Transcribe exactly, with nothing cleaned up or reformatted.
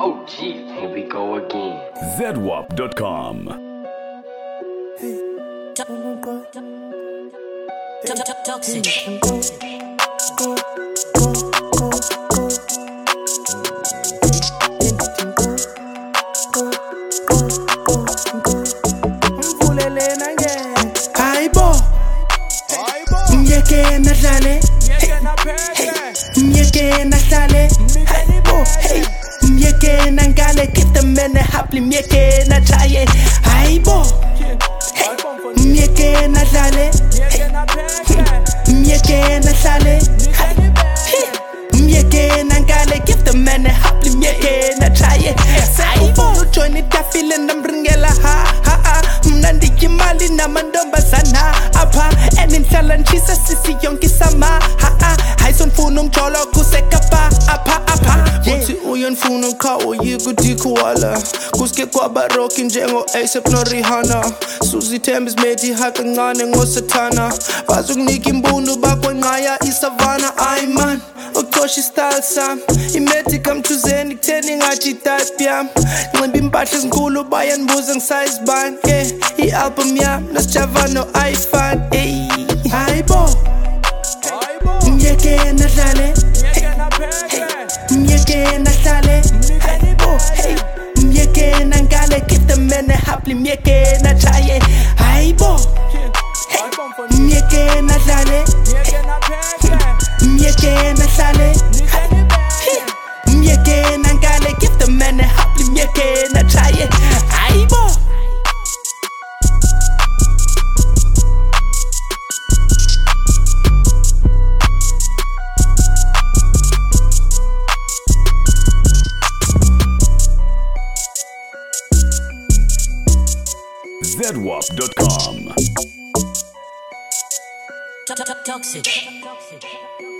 Oh, gee, here we go again. Z W A P dot com. Toxic. Myeke na dlale, myeke na dlale, myeke na ngale, give the man a happy, myeke na chaye, hayibo, myeke na dlale, myeke na dlale, myeke na ngale, give the man a happy, myeke na chaye, hayibo. Join it, I feel and I'm bringela ha ha ha. Mnandi kimali na mandombazana apha eninhlala nchisa sisi yonke sama ha ha hayson funa umjolo kusekapa apha apha uthi uyonfuna ukhawo yikudikuwala kuske kwaba rock njengo A$AP no Rihanna Suzy Thembis made haka ngane ngosathana bazokunika imbundu bakwenqaya isavana ay man Ukoshi style sam Imeti kamthuzeni kutheni ngathi type yam Nqimba impahla ezinkulu bayandibuza ngisize bani yeah I-album yam nasijava no-iPhone ey hayibo myeke na dlale myeke na dlale myeke na ngale give the man a happy myeke na chaye hayibo myeke na dlale myeke na dlale myeke na ngale give the man a happy myeke na chaye hayibo. Z W A P dot com. Toxic.